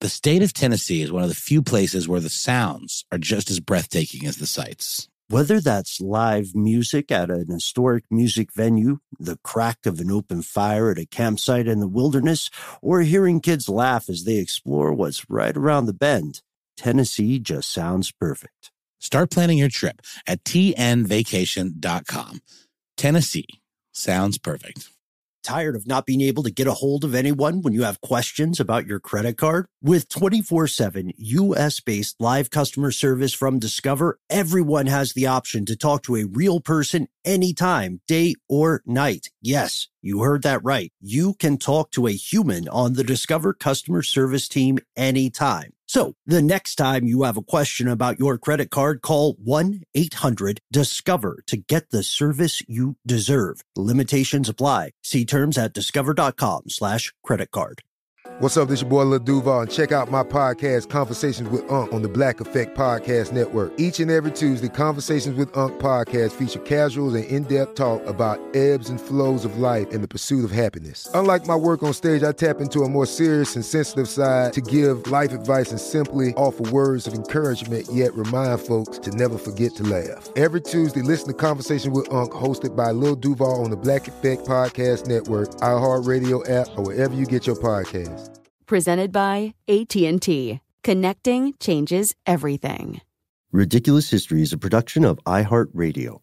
The state of Tennessee is one of the few places where the sounds are just as breathtaking as the sights. Whether that's live music at an historic music venue, the crack of an open fire at a campsite in the wilderness, or hearing kids laugh as they explore what's right around the bend, Tennessee just sounds perfect. Start planning your trip at tnvacation.com. Tennessee sounds perfect. Tired of not being able to get a hold of anyone when you have questions about your credit card? With 24/7 U.S.-based live customer service from Discover, everyone has the option to talk to a real person anytime, day or night. Yes, you heard that right. You can talk to a human on the Discover customer service team anytime. So the next time you have a question about your credit card, call 1-800-DISCOVER to get the service you deserve. Limitations apply. See terms at discover.com/creditcard. What's up? This your boy Lil Duval, and check out my podcast, Conversations with Unc, on the Black Effect Podcast Network. Each and every Tuesday, Conversations with Unc podcast feature casuals and in-depth talk about ebbs and flows of life and the pursuit of happiness. Unlike my work on stage, I tap into a more serious and sensitive side to give life advice and simply offer words of encouragement, yet remind folks to never forget to laugh. Every Tuesday, listen to Conversations with Unc, hosted by Lil Duval on the Black Effect Podcast Network, iHeartRadio app, or wherever you get your podcasts. Presented by AT&T. Connecting changes everything. Ridiculous History is a production of iHeartRadio.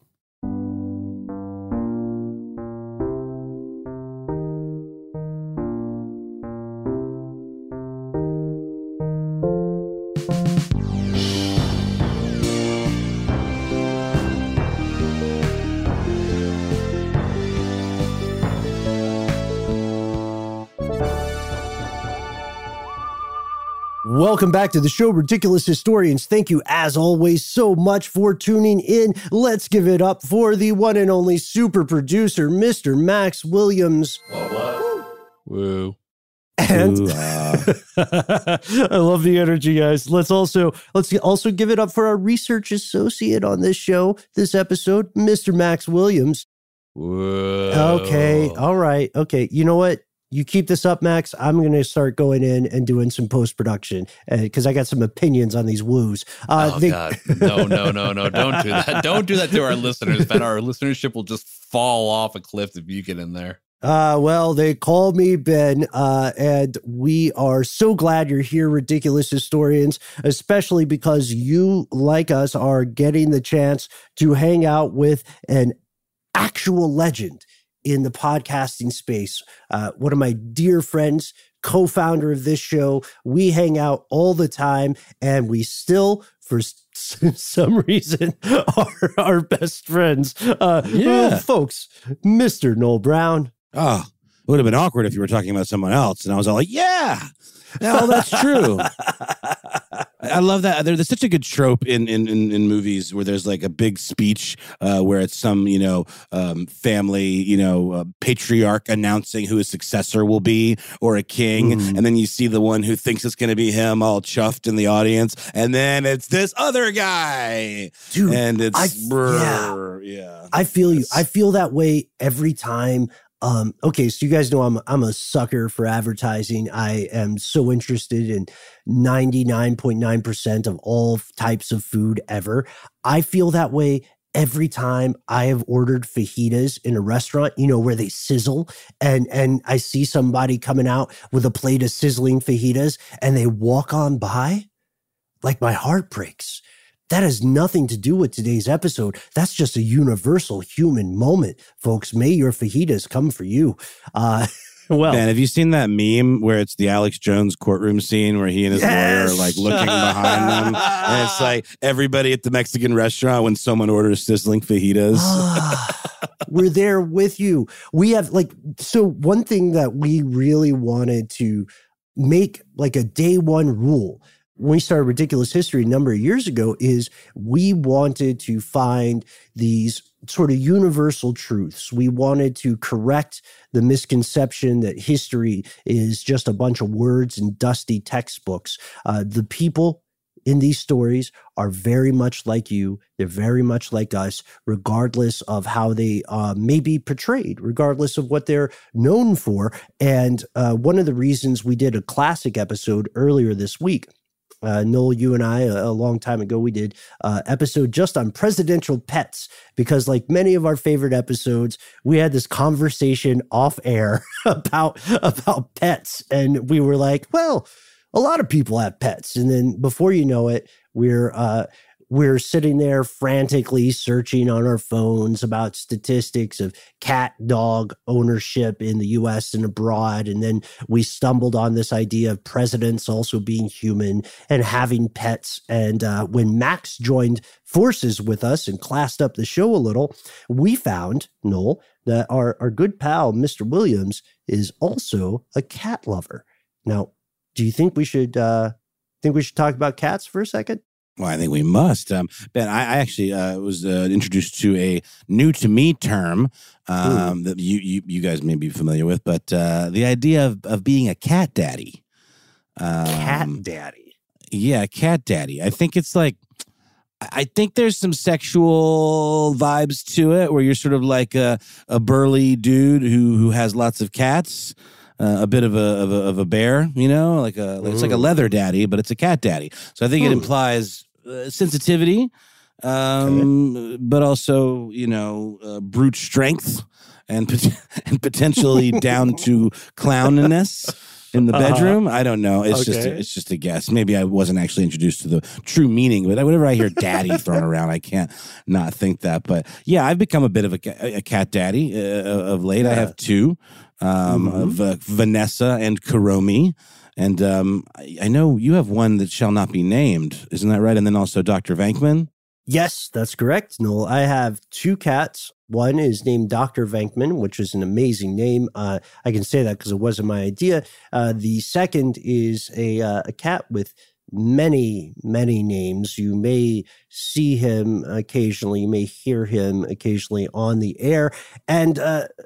Welcome back to the show, Ridiculous Historians. Thank you, as always, so much for tuning in. Let's give it up for the one and only super producer, Mr. Max Williams. Woo. And I love the energy, guys. Let's also give it up for our research associate on this show, this episode, Mr. Max Williams. Whoa. Okay. All right. Okay. You know what? You keep this up, Max. I'm going to start going in and doing some post-production because I got some opinions on these woos. God. No. Don't do that. Don't do that to our listeners. Ben, our listenership will just fall off a cliff if you get in there. Well, they call me Ben, and we are so glad you're here, Ridiculous Historians, especially because you, like us, are getting the chance to hang out with an actual legend in the podcasting space. One of my dear friends, co-founder of this show. We hang out all the time, and we still, for some reason, are best friends. Folks, Mr. Noel Brown. Oh, it would have been awkward if you were talking about someone else. And I was all like, yeah, that's true. I love that. There's such a good trope in movies where there's like a big speech where it's some, family, patriarch announcing who his successor will be, or a king. And then you see the one who thinks it's going to be him all chuffed in the audience. And then it's this other guy. Dude, and it's, I feel you. I feel that way every time. Okay, so you guys know I'm a sucker for advertising. I am so interested in 99.9% of all types of food ever. I feel that way every time I have ordered fajitas in a restaurant, where they sizzle, and I see somebody coming out with a plate of sizzling fajitas and they walk on by, like my heart breaks. That has nothing to do with today's episode. That's just a universal human moment, folks. May your fajitas come for you. Ben, have you seen that meme where it's the Alex Jones courtroom scene where he and his lawyer are like looking behind them? And it's like everybody at the Mexican restaurant when someone orders sizzling fajitas. We're there with you. We have so one thing that we really wanted to make like a day one rule when we started Ridiculous History a number of years ago is we wanted to find these sort of universal truths. We wanted to correct the misconception that history is just a bunch of words and dusty textbooks. The people in these stories are very much like you. They're very much like us, regardless of how they may be portrayed, regardless of what they're known for. And one of the reasons we did a classic episode earlier this week, Noel, you and I, a long time ago, we did an episode just on presidential pets, because like many of our favorite episodes, we had this conversation off air about pets. And we were like, well, a lot of people have pets. And then before you know it, we're sitting there frantically searching on our phones about statistics of cat dog ownership in the US and abroad. And then we stumbled on this idea of presidents also being human and having pets. And when Max joined forces with us and classed up the show a little, we found, Noel, that our good pal, Mr. Williams, is also a cat lover. Now, do you think we should talk about cats for a second? Well, I think we must. Ben, I actually was introduced to a new to me term that you guys may be familiar with, but the idea of being a cat daddy. Cat daddy? Yeah, cat daddy. I think it's like, I think there's some sexual vibes to it where you're sort of like a burly dude who has lots of cats. A bit of a bear, you know, it's like a leather daddy, but it's a cat daddy. So I think it implies sensitivity, but also, you know, brute strength and potentially down to clowniness in the bedroom. I don't know. It's just a guess. Maybe I wasn't actually introduced to the true meaning, but whenever I hear daddy thrown around, I can't not think that. But yeah, I've become a bit of a cat daddy of late. I have two. Of Vanessa and Kuromi. And I know you have one that shall not be named. Isn't that right? And then also Dr. Venkman? Yes, that's correct, Noel. I have two cats. One is named Dr. Venkman, which is an amazing name. I can say that because it wasn't my idea. The second is a cat with many, many names. You may see him occasionally. You may hear him occasionally on the air. And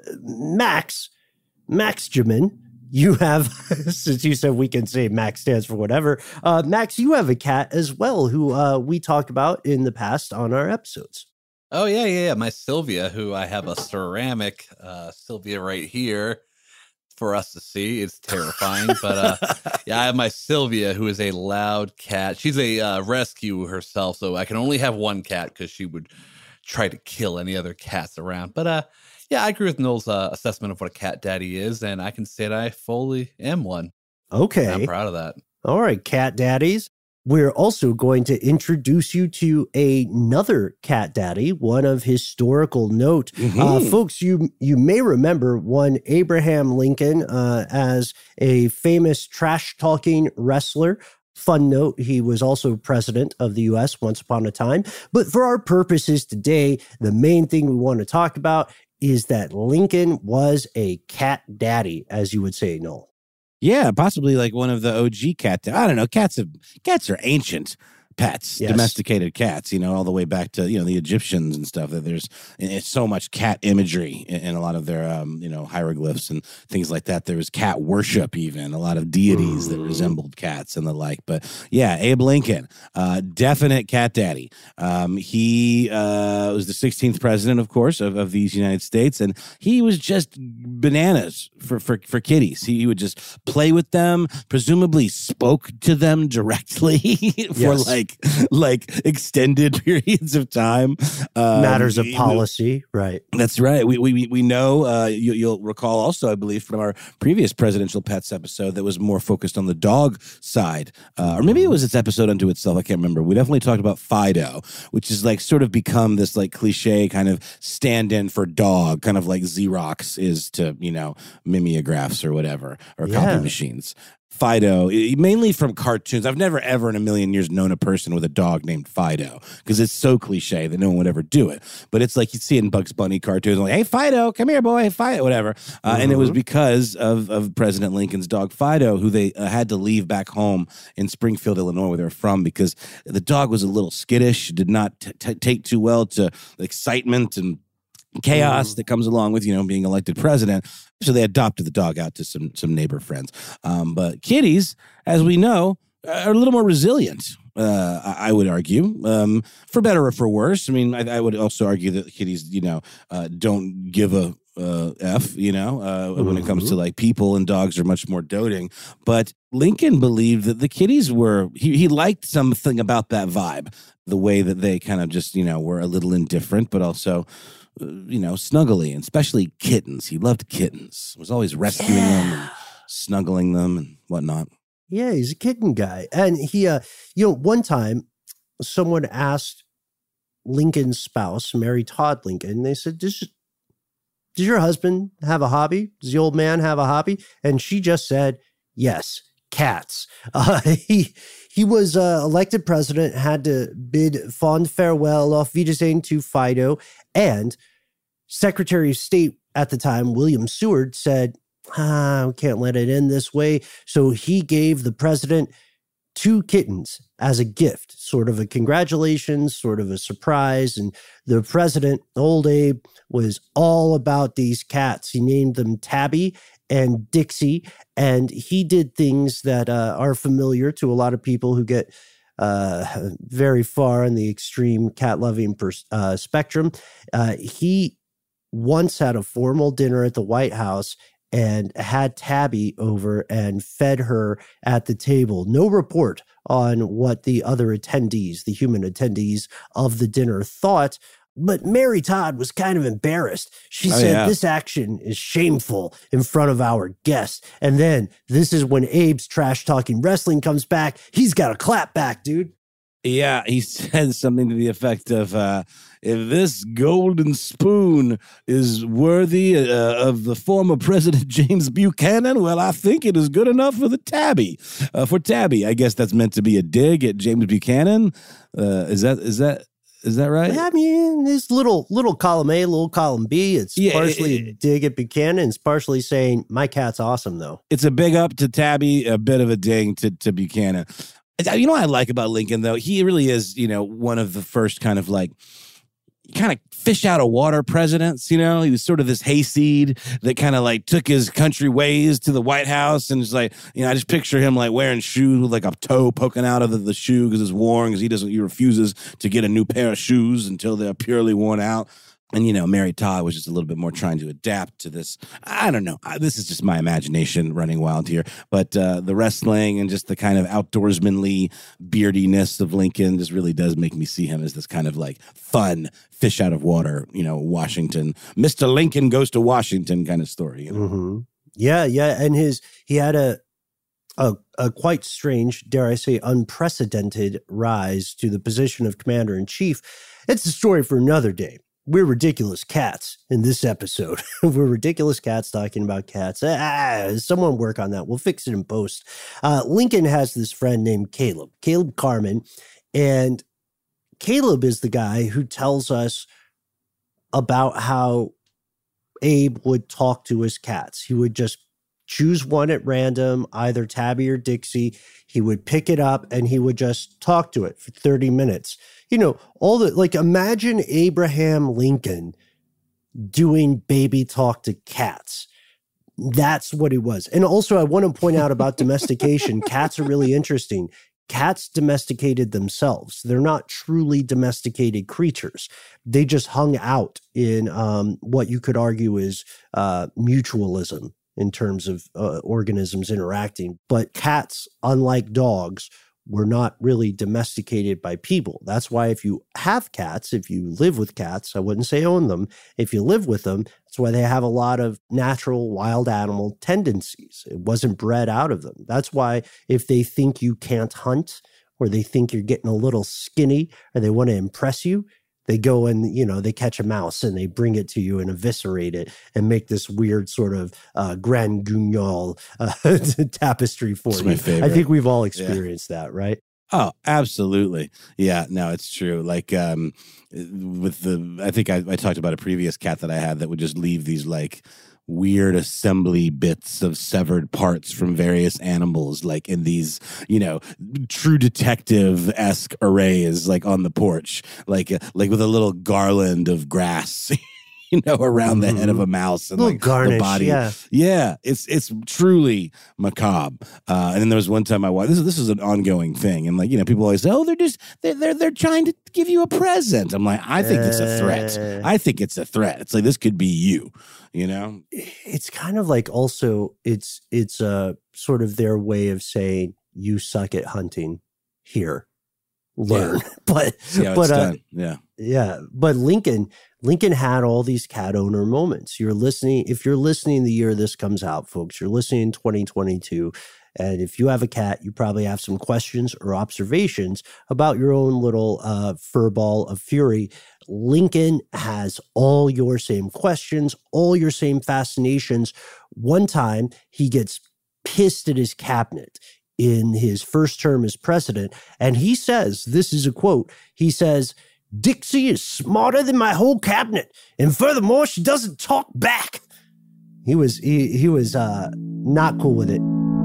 Max Jamin, you have, since you said we can say Max stands for whatever, Max, you have a cat as well who we talked about in the past on our episodes. Oh, yeah. My Sylvia, who I have a ceramic Sylvia right here for us to see. It's terrifying. But yeah, I have my Sylvia, who is a loud cat. She's a rescue herself, so I can only have one cat because she would try to kill any other cats around. But yeah, I agree with Noel's assessment of what a cat daddy is, and I can say that I fully am one. Okay. And I'm proud of that. All right, cat daddies. We're also going to introduce you to another cat daddy, one of historical note. Folks, you may remember one Abraham Lincoln as a famous trash-talking wrestler. Fun note, he was also president of the U.S. once upon a time. But for our purposes today, the main thing we want to talk about is that Lincoln was a cat daddy, as you would say, Noel. Yeah, possibly like one of the OG cat. I don't know. Cats are ancient pets, Yes. domesticated cats, you know, all the way back to, you know, the Egyptians and stuff. That there's so much cat imagery in a lot of their, you know, hieroglyphs and things like that. There was cat worship, even a lot of deities that resembled cats and the like. But yeah, Abe Lincoln, definite cat daddy. He was the 16th president, of course, of these United States, and he was just bananas for kitties. He would just play with them, presumably spoke to them directly for Yes. like extended periods of time. Matters of policy, right. That's right. We know, you'll recall also, I believe, from our previous presidential pets episode that was more focused on the dog side. Or maybe it was its episode unto itself. I can't remember. We definitely talked about Fido, which is like sort of become this like cliche kind of stand-in for dog, kind of like Xerox is to, you know, mimeographs or whatever, or copy machines. Fido, mainly from cartoons. I've never ever in a million years known a person with a dog named Fido because it's so cliche that no one would ever do it. But it's like you see it in Bugs Bunny cartoons, like, hey, Fido, come here, boy, hey, Fido, whatever. And it was because of President Lincoln's dog Fido, who they had to leave back home in Springfield, Illinois, where they're from, because the dog was a little skittish, did not take too well to excitement and chaos that comes along with, you know, being elected president. So they adopted the dog out to some neighbor friends. But kitties, as we know, are a little more resilient. I would argue, for better or for worse. I mean, I would also argue that kitties, don't give a F, when it comes to like people, and dogs are much more doting. But Lincoln believed that the kitties he liked something about that vibe, the way that they kind of just, were a little indifferent, but also, snuggly, and especially kittens. He loved kittens, was always rescuing them and snuggling them and whatnot. Yeah, he's a kitten guy. And he, one time someone asked Lincoln's spouse, Mary Todd Lincoln, they said, does your husband have a hobby? Does the old man have a hobby? And she just said, yes, cats. He was elected president, had to bid fond farewell, auf Wiedersehen to Fido. And Secretary of State at the time, William Seward, said, we can't let it end this way. So he gave the president 2 kittens as a gift, sort of a congratulations, sort of a surprise. And the president, old Abe, was all about these cats. He named them Tabby and Dixie, and he did things that are familiar to a lot of people who get very far in the extreme cat-loving spectrum. He once had a formal dinner at the White House and had Tabby over and fed her at the table. No report on what the other attendees, the human attendees of the dinner, thought. But Mary Todd was kind of embarrassed. She said, This action is shameful in front of our guests. And then this is when Abe's trash-talking wrestling comes back. He's got a clap back, dude. Yeah, he said something to the effect of, if this golden spoon is worthy of the former President James Buchanan, well, I think it is good enough for the Tabby. For Tabby, I guess that's meant to be a dig at James Buchanan. Is that right? I mean, it's little column A, little column B. It's partially a dig at Buchanan. It's partially saying, my cat's awesome, though. It's a big up to Tabby, a bit of a ding to Buchanan. You know what I like about Lincoln, though? He really is, one of the first kind of fish out of water presidents. He was sort of this hayseed that kind of like took his country ways to the White House, and it's like, I just picture him like wearing shoes with like a toe poking out of the shoe because it's worn, because he refuses to get a new pair of shoes until they're purely worn out. And, Mary Todd was just a little bit more trying to adapt to this. I don't know. This is just my imagination running wild here. But the wrestling and just the kind of outdoorsmanly beardiness of Lincoln just really does make me see him as this kind of like fun fish out of water, Washington. Mr. Lincoln goes to Washington kind of story. Mm-hmm. Yeah. And he had a quite strange, dare I say, unprecedented rise to the position of commander-in-chief. It's a story for another day. We're ridiculous cats in this episode. We're ridiculous cats talking about cats. Someone work on that. We'll fix it in post. Lincoln has this friend named Caleb Carmen. And Caleb is the guy who tells us about how Abe would talk to his cats. He would just choose one at random, either Tabby or Dixie. He would pick it up and he would just talk to it for 30 minutes. Imagine Abraham Lincoln doing baby talk to cats. That's what he was. And also, I want to point out about domestication. Cats are really interesting. Cats domesticated themselves. They're not truly domesticated creatures. They just hung out in what you could argue is mutualism in terms of organisms interacting. But cats, unlike dogs, were not really domesticated by people. That's why if you have cats, if you live with cats, I wouldn't say own them, if you live with them, that's why they have a lot of natural wild animal tendencies. It wasn't bred out of them. That's why if they think you can't hunt, or they think you're getting a little skinny, or they want to impress you, they go and, they catch a mouse and they bring it to you and eviscerate it and make this weird sort of Grand Guignol tapestry for you. My favorite. I think we've all experienced that, right? Oh, absolutely. Yeah, no, it's true. Like I think I talked about a previous cat that I had that would just leave these like weird assembly bits of severed parts from various animals, like in these, True Detective-esque arrays, like on the porch, like with a little garland of grass. around the head of a mouse and little like garnish, the body. Yeah, it's truly macabre. And then there was one time I watched. This is an ongoing thing, and like people always say, "Oh, they're trying to give you a present." I'm like, I think it's a threat. I think it's a threat. It's like this could be you. It's kind of like also it's a sort of their way of saying you suck at hunting. Here, learn. Yeah. But Lincoln had all these cat owner moments. If you're listening the year this comes out, folks, you're listening in 2022. And if you have a cat, you probably have some questions or observations about your own little fur ball of fury. Lincoln has all your same questions, all your same fascinations. One time he gets pissed at his cabinet in his first term as president. And he says, this is a quote, he says, "Dixie is smarter than my whole cabinet. And furthermore, she doesn't talk back." He was not cool with it.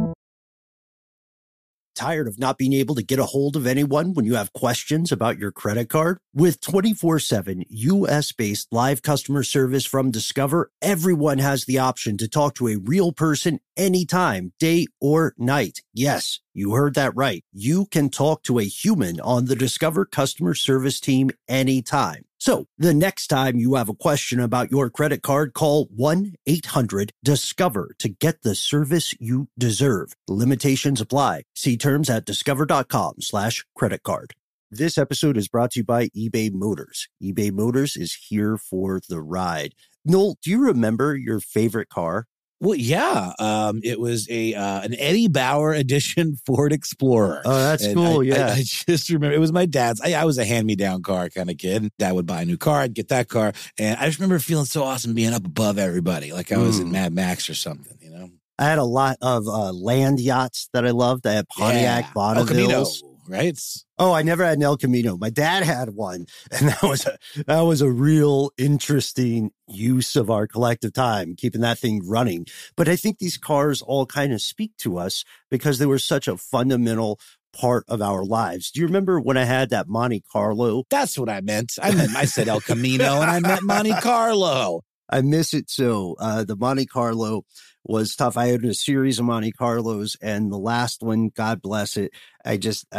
Tired of not being able to get a hold of anyone when you have questions about your credit card? With 24/7 U.S.-based live customer service from Discover, everyone has the option to talk to a real person anytime, day or night. Yes, you heard that right. You can talk to a human on the Discover customer service team anytime. So the next time you have a question about your credit card, call 1-800-DISCOVER to get the service you deserve. Limitations apply. See terms at discover.com/credit card. This episode is brought to you by eBay Motors. eBay Motors is here for the ride. Noel, do you remember your favorite car? Well, yeah. It was an Eddie Bauer edition Ford Explorer. Oh, that's cool. I just remember it was my dad's. I was a hand-me-down car kind of kid. Dad would buy a new car. I'd get that car. And I just remember feeling so awesome being up above everybody, like I was in Mad Max or something, I had a lot of land yachts that I loved. I had Pontiac Bonnevilles. Right? Oh, I never had an El Camino. My dad had one, and that was a real interesting use of our collective time, keeping that thing running. But I think these cars all kind of speak to us because they were such a fundamental part of our lives. Do you remember when I had that Monte Carlo? That's what I meant. I said El Camino, and I meant Monte Carlo. I miss it so. The Monte Carlo was tough. I had a series of Monte Carlos, and the last one, God bless it, I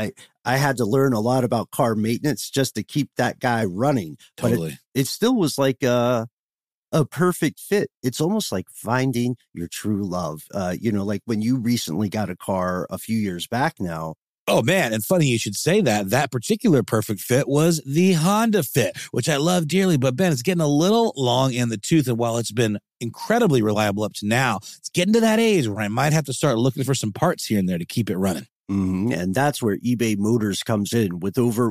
had to learn a lot about car maintenance just to keep that guy running. Totally. But it still was like a perfect fit. It's almost like finding your true love. Like when you recently got a car a few years back now. Oh, man. And funny you should say that. That particular perfect fit was the Honda Fit, which I love dearly. But, Ben, it's getting a little long in the tooth. And while it's been incredibly reliable up to now, it's getting to that age where I might have to start looking for some parts here and there to keep it running. Mm-hmm. And that's where eBay Motors comes in. With over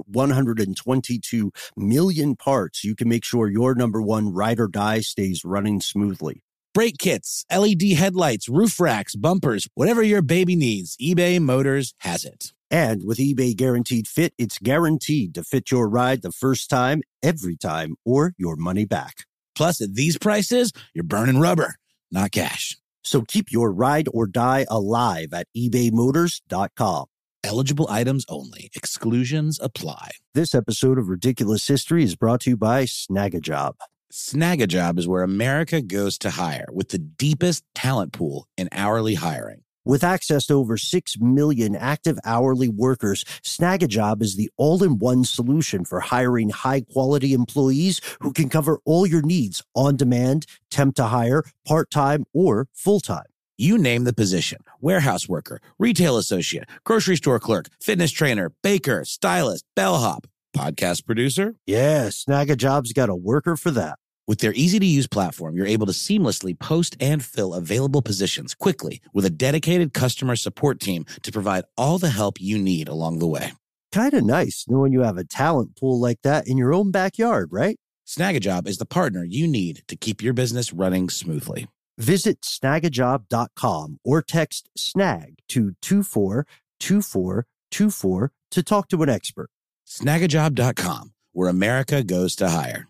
122 million parts, you can make sure your number one ride or die stays running smoothly. Brake kits, LED headlights, roof racks, bumpers, whatever your baby needs, eBay Motors has it. And with eBay Guaranteed Fit, it's guaranteed to fit your ride the first time, every time, or your money back. Plus, at these prices, you're burning rubber, not cash. So keep your ride or die alive at ebaymotors.com. Eligible items only. Exclusions apply. This episode of Ridiculous History is brought to you by Snagajob. Snagajob is where America goes to hire, with the deepest talent pool in hourly hiring. With access to over 6 million active hourly workers, Snagajob is the all-in-one solution for hiring high-quality employees who can cover all your needs on demand, temp to hire, part-time, or full-time. You name the position: warehouse worker, retail associate, grocery store clerk, fitness trainer, baker, stylist, bellhop, podcast producer. Yeah, Snagajob's got a worker for that. With their easy-to-use platform, you're able to seamlessly post and fill available positions quickly with a dedicated customer support team to provide all the help you need along the way. Kind of nice knowing you have a talent pool like that in your own backyard, right? Snagajob is the partner you need to keep your business running smoothly. Visit snagajob.com or text SNAG to 242424 to talk to an expert. Snagajob.com, where America goes to hire.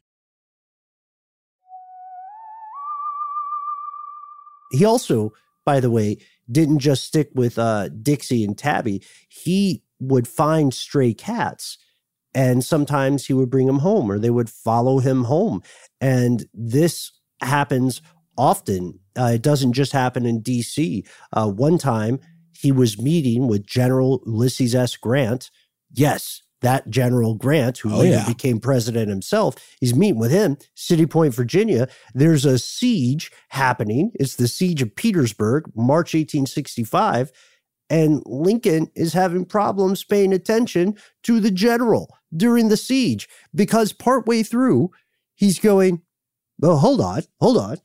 He also, by the way, didn't just stick with Dixie and Tabby. He would find stray cats And sometimes he would bring him home, or they would follow him home. And this happens often. It doesn't just happen in D.C. One time, he was meeting with General Ulysses S. Grant. Yes, that General Grant, who later became president himself. He's meeting with him, City Point, Virginia. There's a siege happening. It's the Siege of Petersburg, March 1865. And Lincoln is having problems paying attention to the general during the siege, because partway through, he's going, "Well, hold on.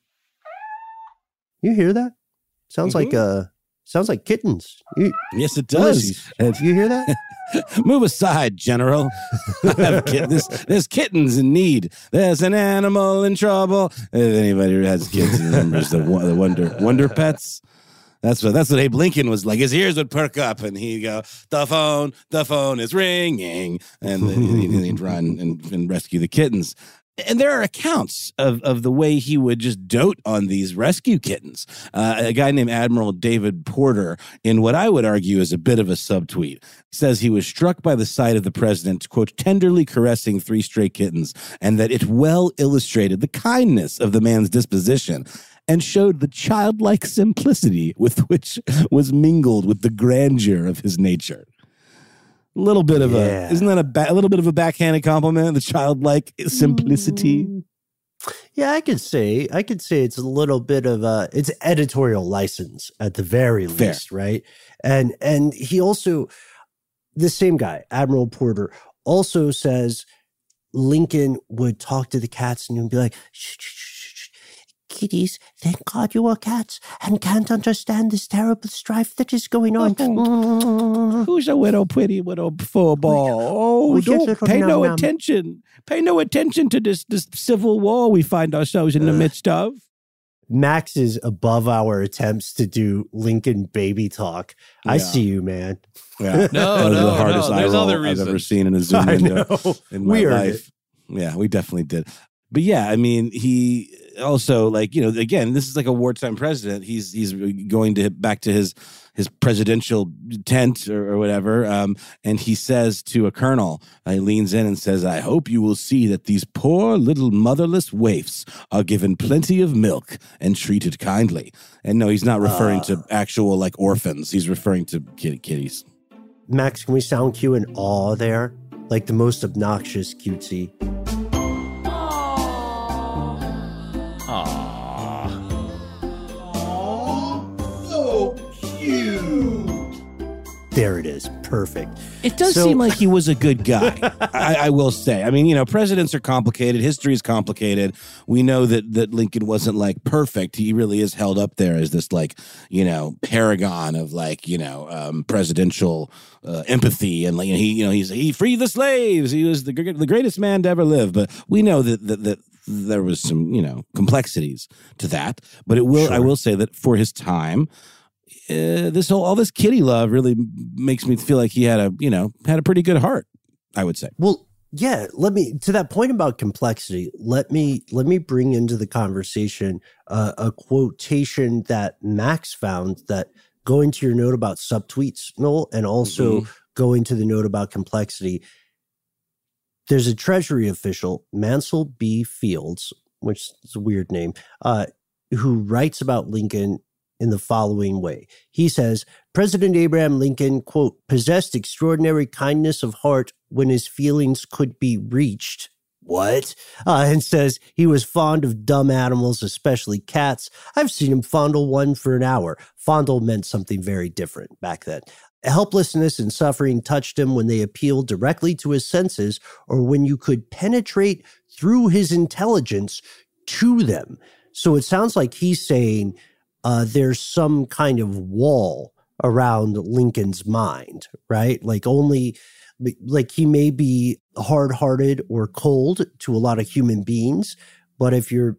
You hear that? Sounds like kittens." Yes, it does. You hear that? Move aside, General. There's kittens in need. There's an animal in trouble. If anybody who has kids remembers the Wonder Pets. That's what Abe Lincoln was like. His ears would perk up, and he'd go, the phone is ringing. And then he'd run and rescue the kittens. And there are accounts of the way he would just dote on these rescue kittens. A guy named Admiral David Porter, in what I would argue is a bit of a subtweet, says he was struck by the sight of the president, quote, tenderly caressing 3 stray kittens, and that it well illustrated the kindness of the man's disposition and showed the childlike simplicity with which was mingled with the grandeur of his nature. A little bit of isn't that a little bit of a backhanded compliment? The childlike simplicity. Yeah, I could say it's a little bit of it's editorial license at the very least, right? And he also, the same guy, Admiral Porter, also says Lincoln would talk to the cats and he'd be like, shh, shh, shh, shh. Kitties, thank God you are cats and can't understand this terrible strife that is going on. Who's a pretty widow furball? Don't pay no attention. Pay no attention to this civil war we find ourselves in the midst of. Max is above our attempts to do Lincoln baby talk. I see you, man. Yeah. No, the hardest eye roll I've ever seen in a Zoom window in my life. Yeah, we definitely did. But yeah, I mean, he also, like, you know, again, this is like a wartime president. He's going back to his presidential tent or whatever, and he says to a colonel, he leans in and says, "I hope you will see that these poor little motherless waifs are given plenty of milk and treated kindly." And no, he's not referring to actual, like, orphans. He's referring to kitties. Max, can we sound cue in awe there? Like the most obnoxious cutesy. There it is. Perfect. It does seem like he was a good guy. I will say. I mean, you know, presidents are complicated. History is complicated. We know that Lincoln wasn't, like, perfect. He really is held up there as this, like, you know, paragon of, like, you know, presidential empathy. And, like, he freed the slaves. He was the greatest man to ever live. But we know that there was some, you know, complexities to that. But I will say that for his time, all this kitty love really makes me feel like he had a pretty good heart, I would say. Well, yeah, to that point about complexity, let me bring into the conversation a quotation that Max found, that going to your note about subtweets, Noel, and also going to the note about complexity. There's a Treasury official, Mansell B. Fields, which is a weird name, who writes about Lincoln in the following way. He says, President Abraham Lincoln, quote, possessed extraordinary kindness of heart when his feelings could be reached. What? And says he was fond of dumb animals, especially cats. I've seen him fondle one for an hour. Fondle meant something very different back then. Helplessness and suffering touched him when they appealed directly to his senses, or when you could penetrate through his intelligence to them. So it sounds like he's saying there's some kind of wall around Lincoln's mind, right? Like he may be hard-hearted or cold to a lot of human beings, but if you're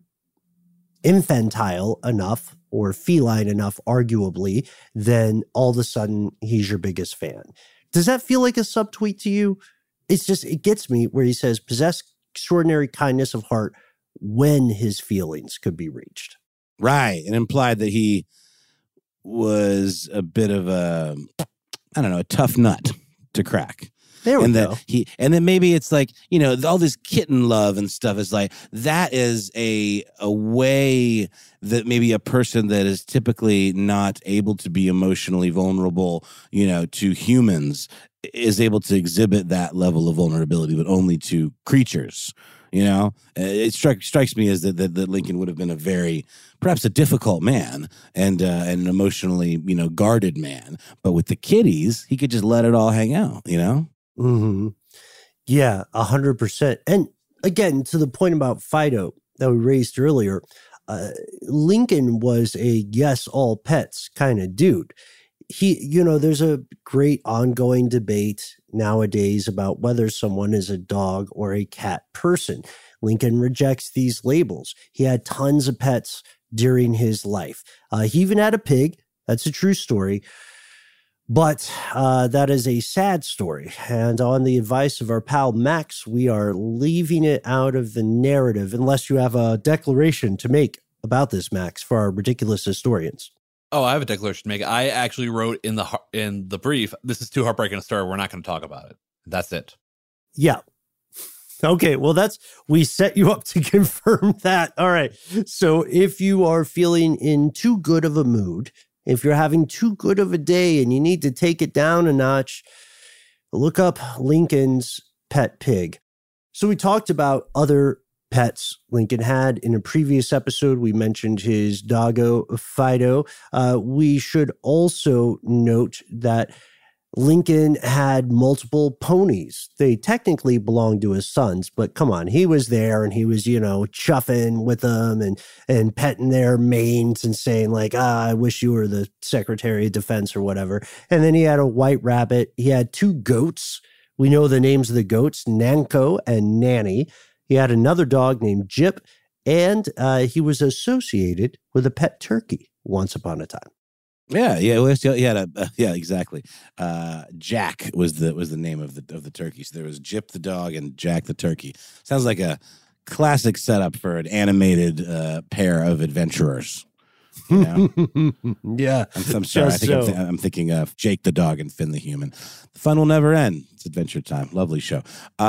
infantile enough or feline enough, arguably, then all of a sudden he's your biggest fan. Does that feel like a subtweet to you? It gets me where he says, possess extraordinary kindness of heart when his feelings could be reached. Right. It implied that he was a bit of a tough nut to crack. There we and go. And then maybe it's like, you know, all this kitten love and stuff is like, that is a way that maybe a person that is typically not able to be emotionally vulnerable, you know, to humans is able to exhibit that level of vulnerability, but only to creatures. You know, it strikes me as that Lincoln would have been perhaps a difficult man and an emotionally, you know, guarded man. But with the kitties, he could just let it all hang out, you know? Mm-hmm. Yeah, 100%. And again, to the point about Fido that we raised earlier, Lincoln was a yes, all pets kind of dude. There's a great ongoing debate nowadays about whether someone is a dog or a cat person. Lincoln rejects these labels. He had tons of pets during his life. He even had a pig. That's a true story. But that is a sad story. And on the advice of our pal Max, we are leaving it out of the narrative unless you have a declaration to make about this, Max, for our ridiculous historians. Oh, I have a declaration to make. I actually wrote in the brief, this is too heartbreaking a story. We're not going to talk about it. That's it. Yeah. Okay, well, we set you up to confirm that. All right. So if you are feeling in too good of a mood, if you're having too good of a day and you need to take it down a notch, look up Lincoln's pet pig. So we talked about other pets Lincoln had. In a previous episode, we mentioned his doggo, Fido. We should also note that Lincoln had multiple ponies. They technically belonged to his sons, but come on, he was there and he was, chuffing with them and petting their manes and saying like, I wish you were the Secretary of Defense or whatever. And then he had a white rabbit. He had 2 goats. We know the names of the goats, Nanko and Nanny. He had another dog named Jip, and he was associated with a pet turkey once upon a time. Yeah. He had exactly. Jack was the name of the turkey. So there was Jip the dog and Jack the turkey. Sounds like a classic setup for an animated pair of adventurers. You know? Yeah. I'm sorry. I'm thinking of Jake the dog and Finn the human. The fun will never end. It's Adventure Time. Lovely show.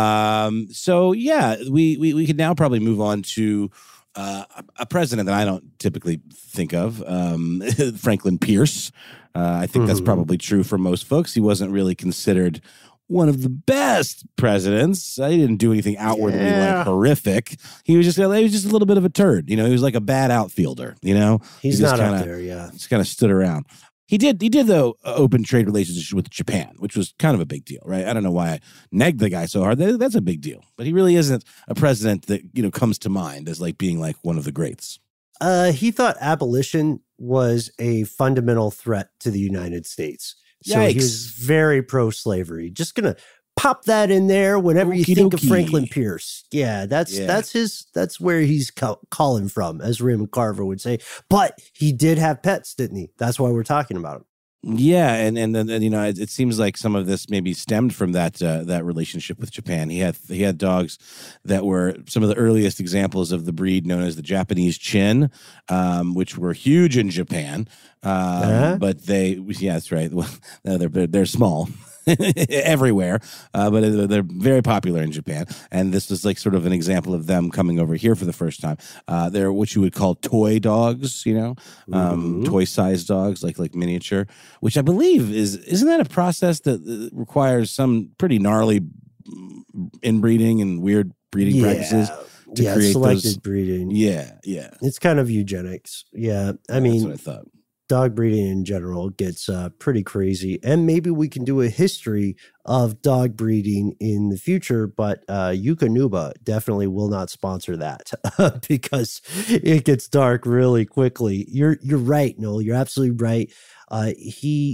So yeah, we could now probably move on to a president that I don't typically think of, Franklin Pierce. I think that's probably true for most folks. He wasn't really considered one of the best presidents. He didn't do anything outwardly like horrific. He was just a little bit of a turd. He was like a bad outfielder. He's not out there. Yeah, just kind of stood around. He did though open trade relations with Japan, which was kind of a big deal, right? I don't know why I negged the guy so hard. That's a big deal, but he really isn't a president that comes to mind as like being like one of the greats. He thought abolition was a fundamental threat to the United States. So Yikes. He was very pro-slavery. Just gonna pop that in there whenever you think of Franklin Pierce. Yeah, that's where he's calling from, as Raymond Carver would say. But he did have pets, didn't he? That's why we're talking about him. Yeah, and it seems like some of this maybe stemmed from that relationship with Japan. He had dogs that were some of the earliest examples of the breed known as the Japanese Chin, which were huge in Japan. But that's right. Well, they're small. Everywhere, but they're very popular in Japan, and this was like sort of an example of them coming over here for the first time. They're what you would call toy dogs, toy-sized dogs, like miniature, which I believe isn't that a process that requires some pretty gnarly inbreeding and weird breeding practices to create selected breeding. Yeah, it's kind of eugenics. Yeah, I mean, that's what I thought. Dog breeding in general gets pretty crazy, and maybe we can do a history of dog breeding in the future, but Eukanuba definitely will not sponsor that because it gets dark really quickly. You're right, Noel. You're absolutely right. He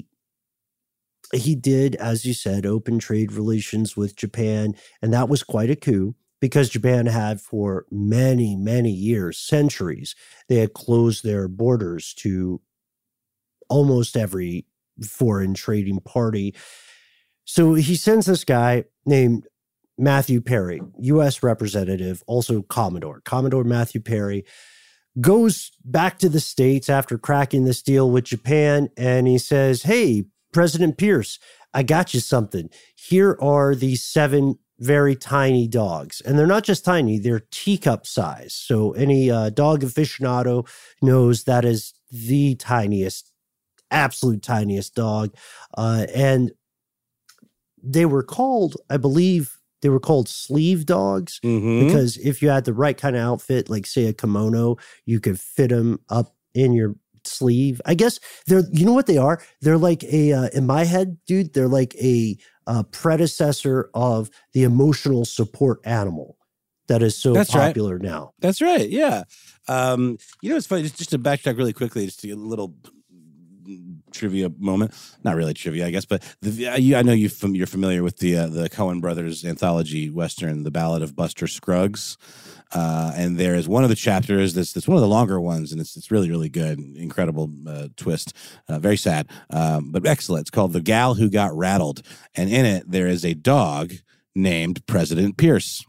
did, as you said, open trade relations with Japan, and that was quite a coup. Because Japan had for many, many years, centuries, they had closed their borders to almost every foreign trading party. So he sends this guy named Matthew Perry, U.S. representative, also Commodore Matthew Perry, goes back to the States after cracking this deal with Japan, and he says, hey, President Pierce, I got you something. Here are these 7 very tiny dogs. And they're not just tiny, they're teacup size. So any dog aficionado knows that is the tiniest, absolute tiniest dog. And they were called, I believe, they were called sleeve dogs because if you had the right kind of outfit, like say a kimono, you could fit them up in your sleeve. I guess they're, you know what they are? They're like in my head, dude, they're like a predecessor of the emotional support animal that is so popular now. That's right. Yeah. It's funny, just to backtrack really quickly, just to get a little trivia moment. Not really trivia, I guess, but I know you're familiar with the Coen Brothers anthology Western, The Ballad of Buster Scruggs. And there is one of the chapters that's one of the longer ones, and it's really, really good. Incredible twist. Very sad, but excellent. It's called The Gal Who Got Rattled. And in it, there is a dog named President Pierce.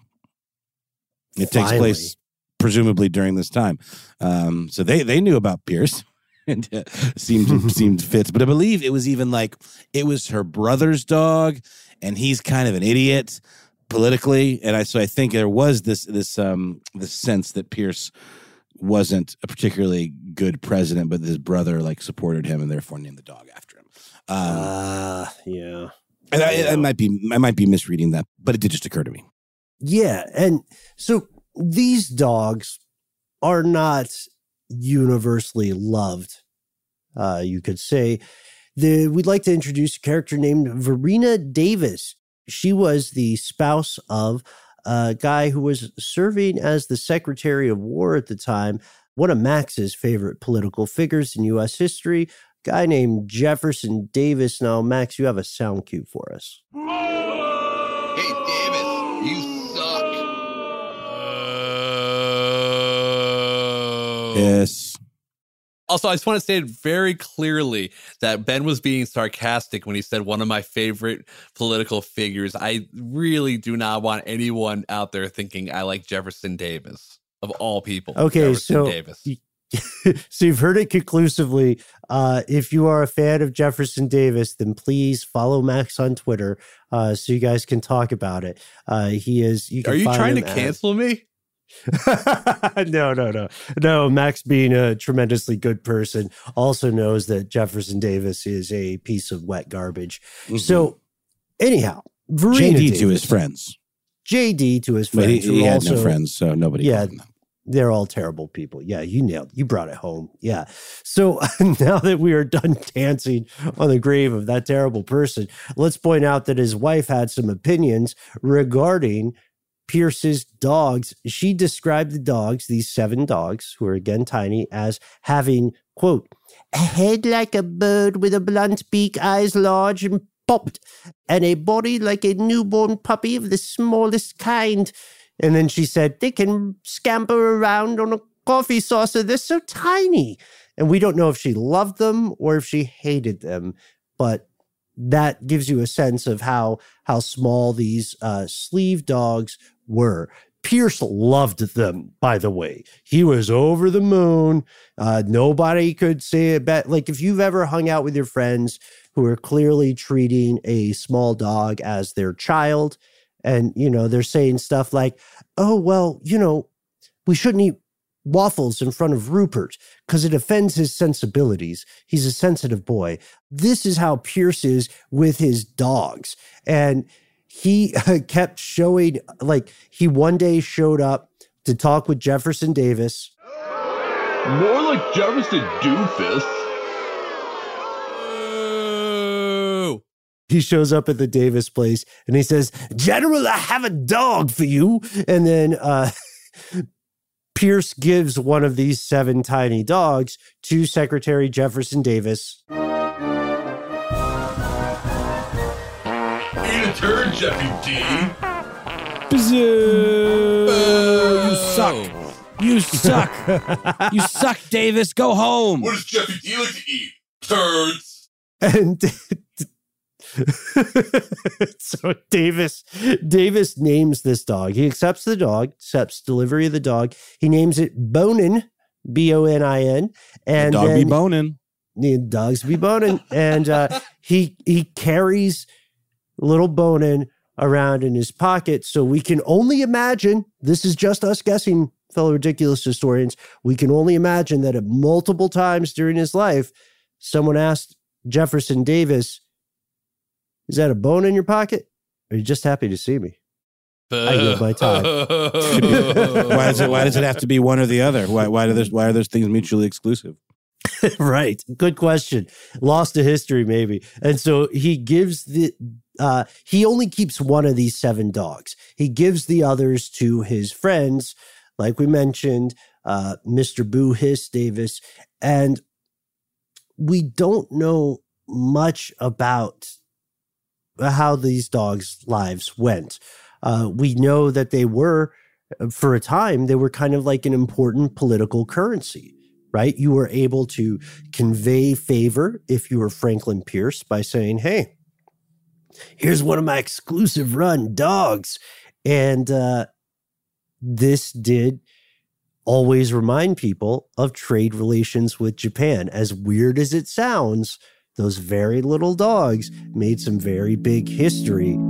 It takes place presumably during this time. So they knew about Pierce. And seemed fit, but I believe it was even like it was her brother's dog, and he's kind of an idiot politically, and so I think there was this sense that Pierce wasn't a particularly good president, but his brother like supported him and therefore named the dog after him. Yeah, and I might be misreading that, but it did just occur to me. Yeah, and so these dogs are not universally loved, you could say. We'd like to introduce a character named Verena Davis. She was the spouse of a guy who was serving as the Secretary of War at the time, one of Max's favorite political figures in U.S. history, a guy named Jefferson Davis. Now, Max, you have a sound cue for us. Hey, Davis, you suck. Yes. Also, I just want to say very clearly that Ben was being sarcastic when he said one of my favorite political figures. I really do not want anyone out there thinking I like Jefferson Davis, of all people. Okay, Jefferson Davis. So you've heard it conclusively. If you are a fan of Jefferson Davis, then please follow Max on Twitter so you guys can talk about it. He is. Are you trying to cancel me? No. Max, being a tremendously good person, also knows that Jefferson Davis is a piece of wet garbage. So anyhow, Verena JD Davis, to his friends. JD to his friends. He had no friends, so nobody. Yeah, they're all terrible people. Yeah, you nailed. You brought it home. Yeah. So now that we are done dancing on the grave of that terrible person, let's point out that his wife had some opinions regarding Pierce's dogs. She described the dogs, these 7 dogs, who are again tiny, as having, quote, a head like a bird with a blunt beak, eyes large and popped, and a body like a newborn puppy of the smallest kind. And then she said, they can scamper around on a coffee saucer. They're so tiny. And we don't know if she loved them or if she hated them, but that gives you a sense of how small these sleeve dogs were. Pierce loved them, by the way. He was over the moon. Nobody could say it better. Like, if you've ever hung out with your friends who are clearly treating a small dog as their child, and, they're saying stuff like, oh, well, we shouldn't eat waffles in front of Rupert because it offends his sensibilities. He's a sensitive boy. This is how Pierce is with his dogs. And he kept showing, like, he one day showed up to talk with Jefferson Davis. More like Jefferson Doofus. He shows up at the Davis place and he says, General, I have a dog for you. And then Pierce gives one of these 7 tiny dogs to Secretary Jefferson Davis. Eat a turd, Jeffy D. You suck. You suck. You suck, Davis. Go home. What does Jeffy D like to eat? Turds. And so Davis names this dog. He accepts the dog, accepts delivery of the dog. He names it Bonin, Bonin. And dog be bonin. The dogs be bonin. And he carries little Bonin around in his pocket. So we can only imagine, this is just us guessing, fellow ridiculous historians, we can only imagine that at multiple times during his life, someone asked Jefferson Davis, is that a bone in your pocket? Or are you just happy to see me? I yield my time. Why does it have to be one or the other? Why are those things mutually exclusive? Right. Good question. Lost to history, maybe. And so he gives he only keeps one of these 7 dogs. He gives the others to his friends, like we mentioned, Mr. Boo Hiss Davis. And we don't know much about how these dogs' lives went. We know that they were, for a time, they were kind of like an important political currency, right? You were able to convey favor if you were Franklin Pierce by saying, hey, here's one of my exclusive run dogs. And this did always remind people of trade relations with Japan. As weird as it sounds, those very little dogs made some very big history.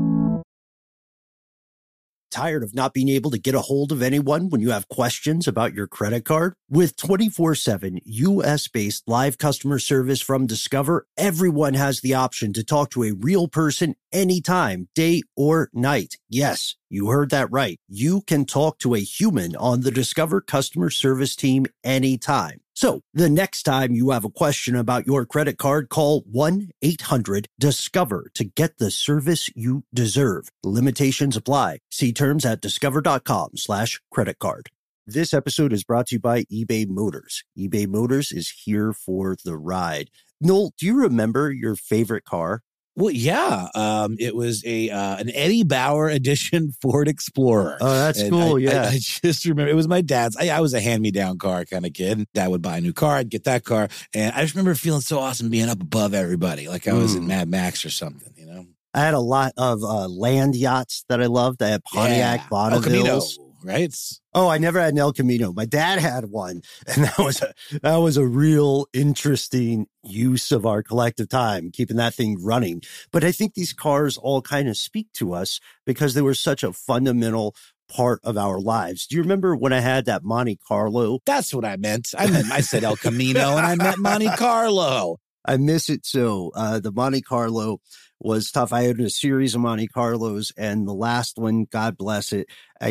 Tired of not being able to get a hold of anyone when you have questions about your credit card? With 24/7 U.S.-based live customer service from Discover, everyone has the option to talk to a real person anytime, day or night. Yes, you heard that right. You can talk to a human on the Discover customer service team anytime. So the next time you have a question about your credit card, call 1-800-DISCOVER to get the service you deserve. Limitations apply. See terms at discover.com/credit card. This episode is brought to you by eBay Motors. eBay Motors is here for the ride. Noel, do you remember your favorite car? Well, yeah. It was an Eddie Bauer edition Ford Explorer. Oh, that's cool. I just remember it was my dad's. I was a hand-me-down car kind of kid. Dad would buy a new car. I'd get that car. And I just remember feeling so awesome being up above everybody, like I was in Mad Max or something, you know? I had a lot of land yachts that I loved. I had Pontiac Bonnevilles. Right? Oh, I never had an El Camino. My dad had one, and that was a real interesting use of our collective time, keeping that thing running. But I think these cars all kind of speak to us because they were such a fundamental part of our lives. Do you remember when I had that Monte Carlo? That's what I meant. I said El Camino, and I meant Monte Carlo. I miss it so. The Monte Carlo was tough. I had a series of Monte Carlos, and the last one, God bless it, I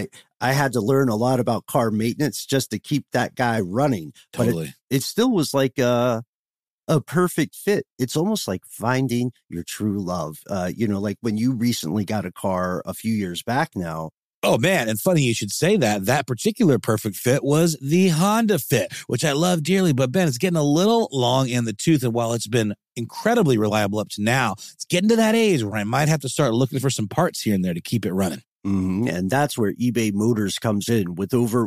had to learn a lot about car maintenance just to keep that guy running. Totally. But it still was like a perfect fit. It's almost like finding your true love. Like when you recently got a car a few years back now. Oh, man. And funny you should say that. That particular perfect fit was the Honda Fit, which I love dearly. But, Ben, it's getting a little long in the tooth. And while it's been incredibly reliable up to now, it's getting to that age where I might have to start looking for some parts here and there to keep it running. And that's where eBay Motors comes in. With over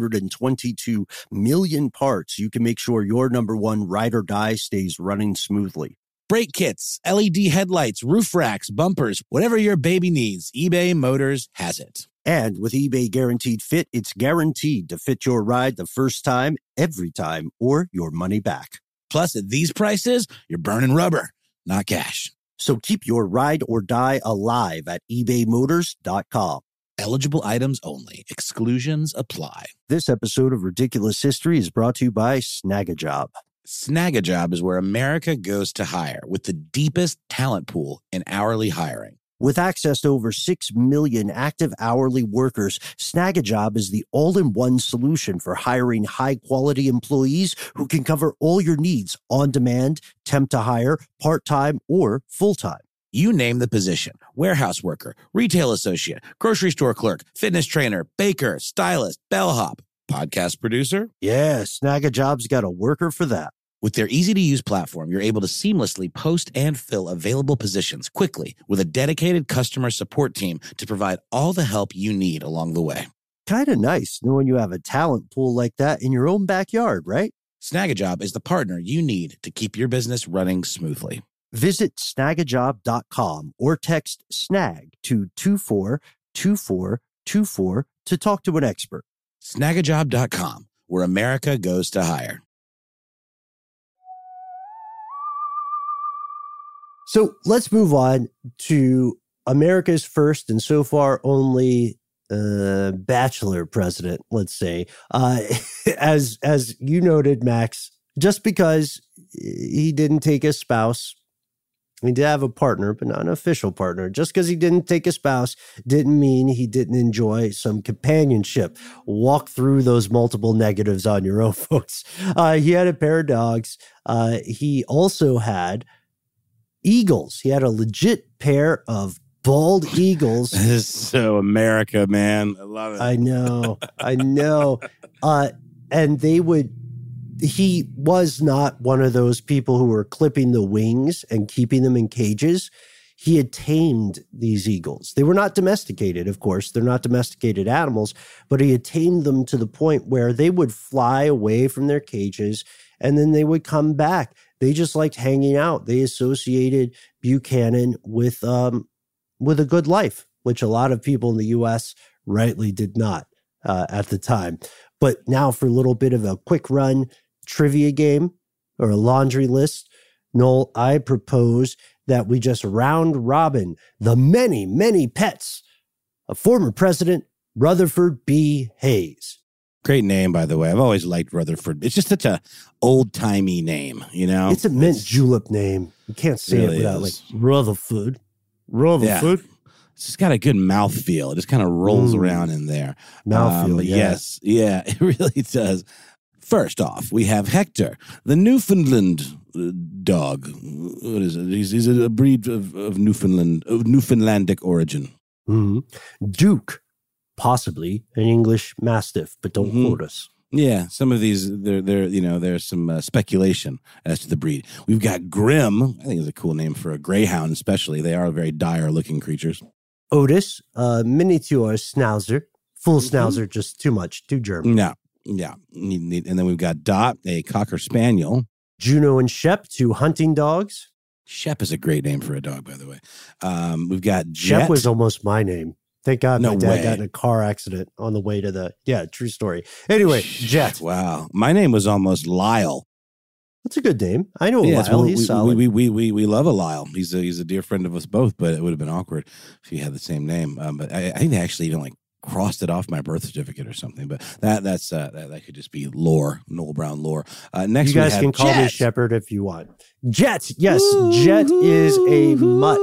122 million parts, you can make sure your number one ride or die stays running smoothly. Brake kits, LED headlights, roof racks, bumpers, whatever your baby needs, eBay Motors has it. And with eBay Guaranteed Fit, it's guaranteed to fit your ride the first time, every time, or your money back. Plus, at these prices, you're burning rubber, not cash. So keep your ride or die alive at ebaymotors.com. Eligible items only. Exclusions apply. This episode of Ridiculous History is brought to you by Snagajob. Snagajob is where America goes to hire, with the deepest talent pool in hourly hiring. With access to over 6 million active hourly workers, Snagajob is the all-in-one solution for hiring high-quality employees who can cover all your needs on demand, temp to hire, part-time, or full-time. You name the position: warehouse worker, retail associate, grocery store clerk, fitness trainer, baker, stylist, bellhop, podcast producer. Yeah, Snagajob's got a worker for that. With their easy-to-use platform, you're able to seamlessly post and fill available positions quickly with a dedicated customer support team to provide all the help you need along the way. Kind of nice knowing you have a talent pool like that in your own backyard, right? Snagajob is the partner you need to keep your business running smoothly. Visit snagajob.com or text SNAG to 242424 to talk to an expert. Snagajob.com, where America goes to hire. So let's move on to America's first and so far only bachelor president, let's say. As you noted, Max, just because he didn't take a spouse, he did have a partner, but not an official partner. Just because he didn't take a spouse didn't mean he didn't enjoy some companionship. Walk through those multiple negatives on your own, folks. He had a pair of dogs. He also had eagles. He had a legit pair of bald eagles. This is so America, man. I love it. I know. And he was not one of those people who were clipping the wings and keeping them in cages. He had tamed these eagles. They were not domesticated, of course. They're not domesticated animals, but he had tamed them to the point where they would fly away from their cages and then they would come back. They just liked hanging out. They associated Buchanan with a good life, which a lot of people in the U.S. rightly did not at the time. But now for a little bit of a quick run trivia game or a laundry list, Noel, I propose that we just round robin the many, many pets of former President Rutherford B. Hayes. Great name, by the way. I've always liked Rutherford. It's just such a old-timey name, you know? It's a mint julep name. You can't say really it without is. like Rutherford. Rutherford. Yeah. It's just got a good mouthfeel. It just kind of rolls around in there. Mouthfeel, yeah. Yes. Yeah, it really does. First off, we have Hector, the Newfoundland dog. What is it? He's a breed of Newfoundland, of Newfoundlandic origin. Mm-hmm. Duke, possibly an English Mastiff, but don't quote us. Yeah, some of these, there's some speculation as to the breed. We've got Grim. I think it's a cool name for a greyhound, especially. They are very dire-looking creatures. Otis, miniature Schnauzer. Full Schnauzer, just too much, too German. No, yeah. And then we've got Dot, a Cocker Spaniel. Juno and Shep, two hunting dogs. Shep is a great name for a dog, by the way. We've got Jet. Shep was almost my name. Thank God No my dad way. got in a car accident on the way to true story. Anyway, Jet. Wow. My name was almost Lyle. That's a good name. I know Yeah, Lyle. He's solid. we love a Lyle. He's a dear friend of us both, but it would have been awkward if he had the same name. But I think they actually even crossed it off my birth certificate or something. But that could just be lore, Noel Brown lore. Next, you guys we have can call me Jet. Shepherd if you want. Jet, yes, Jet is a mutt.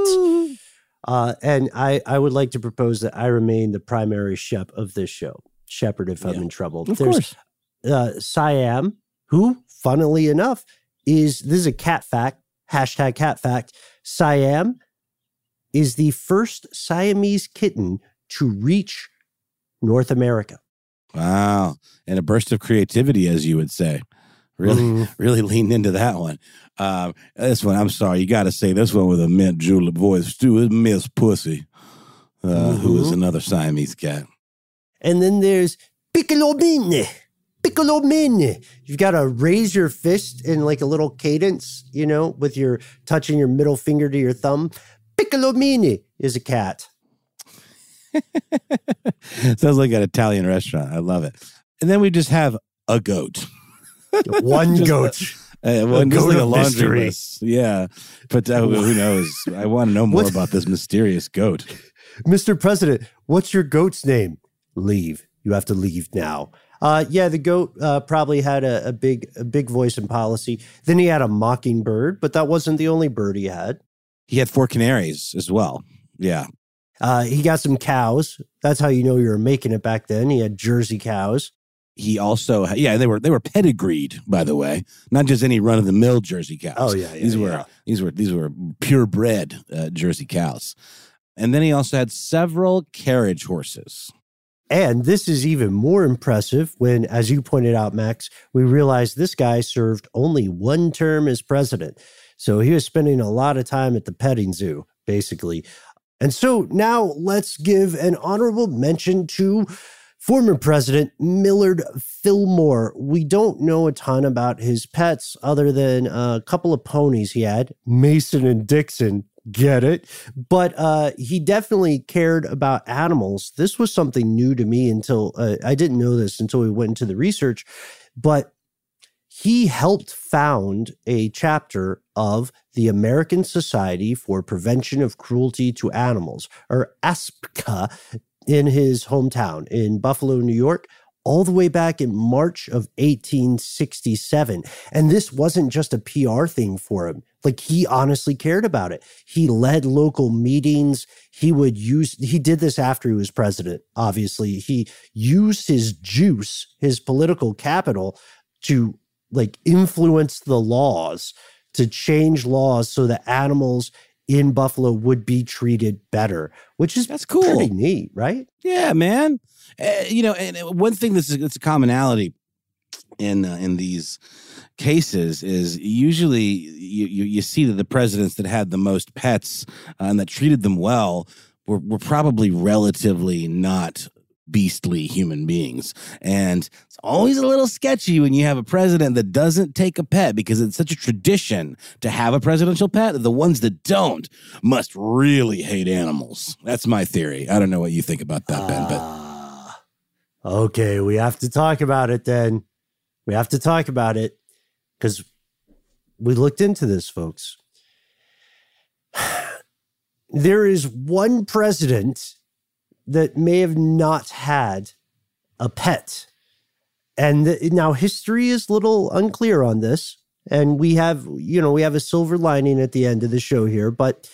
And I would like to propose that I remain the primary Shep of this show. Shepherd if I'm in trouble. Of course. Siam, who, funnily enough, this is a cat fact, hashtag cat fact. Siam is the first Siamese kitten to reach North America. Wow. And a burst of creativity, as you would say. Really leaned into that one. This one, I'm sorry, you got to say this one with a mint julep voice. Stu is Miss Pussy, who is another Siamese cat. And then there's Piccolomini. Piccolomini. You've got to raise your fist in like a little cadence, with your touching your middle finger to your thumb. Piccolomini is a cat. Sounds like an Italian restaurant. I love it. And then we just have a goat. One goat. One goat like a of laundry mystery. list. Yeah. But who knows? I want to know more about this mysterious goat. Mr. President, what's your goat's name? Leave. You have to leave now. The goat probably had a big voice in policy. Then he had a mockingbird, but that wasn't the only bird he had. He had 4 canaries as well. Yeah. He got some cows. That's how you know you were making it back then. He had Jersey cows. He also, they were pedigreed, by the way, not just any run of the mill Jersey cows. Oh yeah, these were purebred Jersey cows. And then he also had several carriage horses. And this is even more impressive when, as you pointed out, Max, we realized this guy served only one term as president. So he was spending a lot of time at the petting zoo, basically. And so now let's give an honorable mention to former President Millard Fillmore. We don't know a ton about his pets other than a couple of ponies he had, Mason and Dixon. Get it? But he definitely cared about animals. This was something new to me until I didn't know this until we went into the research. But he helped found a chapter of the American Society for Prevention of Cruelty to Animals, or ASPCA, in his hometown in Buffalo, New York, all the way back in March of 1867. And this wasn't just a PR thing for him. Like, he honestly cared about it. He led local meetings. He did this after he was president, obviously. He used his juice, his political capital, to influence the laws, to change laws so that animals in Buffalo would be treated better, that's cool. Pretty neat, right? Yeah, man. And one thing that's a commonality in these cases is usually you see that the presidents that had the most pets and that treated them well were probably relatively not beastly human beings. And it's always a little sketchy when you have a president that doesn't take a pet, because it's such a tradition to have a presidential pet that the ones that don't must really hate animals. That's my theory. I don't know what you think about that, Ben, but... Okay, we have to talk about it then. We have to talk about it because we looked into this, folks. There is one president that may have not had a pet. And now history is a little unclear on this. And we have a silver lining at the end of the show here. But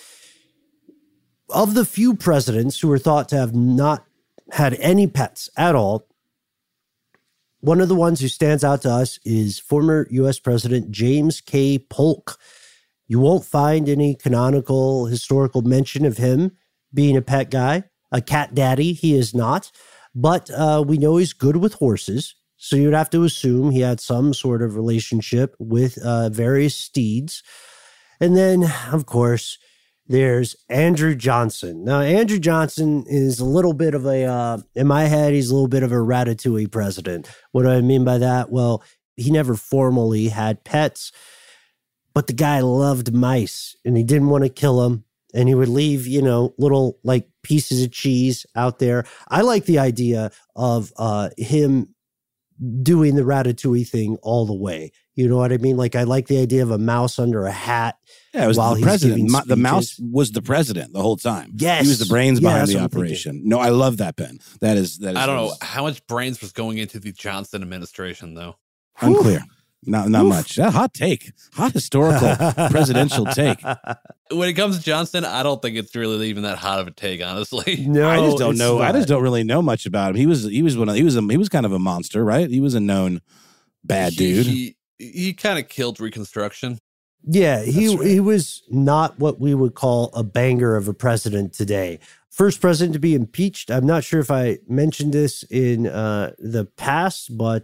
of the few presidents who are thought to have not had any pets at all, one of the ones who stands out to us is former U.S. President James K. Polk. You won't find any canonical historical mention of him being a pet guy. A cat daddy, he is not. But we know he's good with horses. So you'd have to assume he had some sort of relationship with various steeds. And then, of course, there's Andrew Johnson. Now, Andrew Johnson is a little bit of in my head, he's a little bit of a Ratatouille president. What do I mean by that? Well, he never formally had pets, but the guy loved mice and he didn't want to kill them. And he would leave, little pieces of cheese out there. I like the idea of him doing the Ratatouille thing all the way. You know what I mean? I like the idea of a mouse under a hat. Yeah, it was the president. The mouse was the president the whole time. Yes. He was the brains behind the operation. No, I love that, Ben. That is. I don't know how much brains was going into the Johnson administration, though. Unclear. Not much. Hot take. Hot historical presidential take. When it comes to Johnson, I don't think it's really even that hot of a take, honestly. No, I just don't know. I just don't really know much about him. He was kind of a monster, right? He was a known bad dude. He kind of killed Reconstruction. Yeah, he was not what we would call a banger of a president today. First president to be impeached. I'm not sure if I mentioned this in the past, but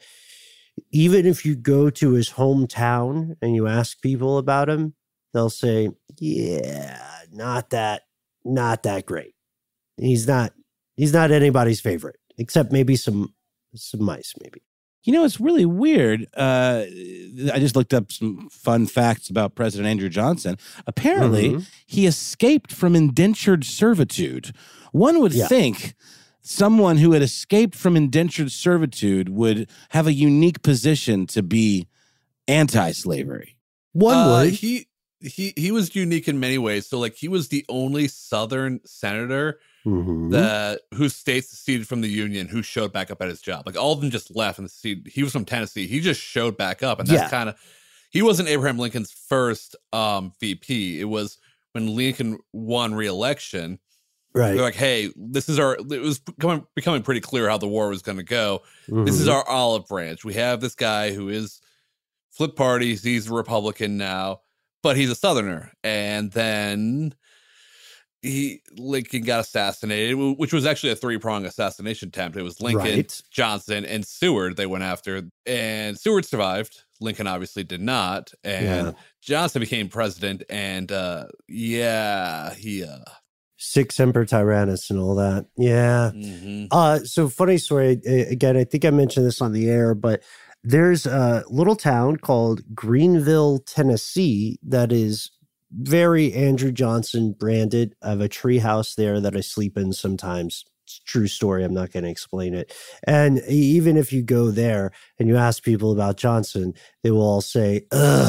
even if you go to his hometown and you ask people about him, they'll say, yeah, not that great. He's not anybody's favorite, except maybe some mice, maybe. It's really weird. I just looked up some fun facts about President Andrew Johnson. Apparently, he escaped from indentured servitude. One would think someone who had escaped from indentured servitude would have a unique position to be anti-slavery. One would. He was unique in many ways. So he was the only Southern senator whose state seceded from the Union who showed back up at his job. All of them just left and he was from Tennessee. He just showed back up. And that's he wasn't Abraham Lincoln's first VP. It was when Lincoln won re-election. Right. They're hey, it was becoming pretty clear how the war was going to go. This is our olive branch. We have this guy who is flip parties. He's a Republican now, but he's a Southerner. And then Lincoln got assassinated, which was actually a 3-pronged assassination attempt. It was Lincoln, Johnson, and Seward they went after. And Seward survived. Lincoln obviously did not. And Johnson became president. And Sic Semper Tyrannis and all that. Yeah. So funny story. Again, I think I mentioned this on the air, but there's a little town called Greenville, Tennessee that is very Andrew Johnson branded. I have a tree house there that I sleep in sometimes. It's a true story. I'm not going to explain it. And even if you go there and you ask people about Johnson, they will all say,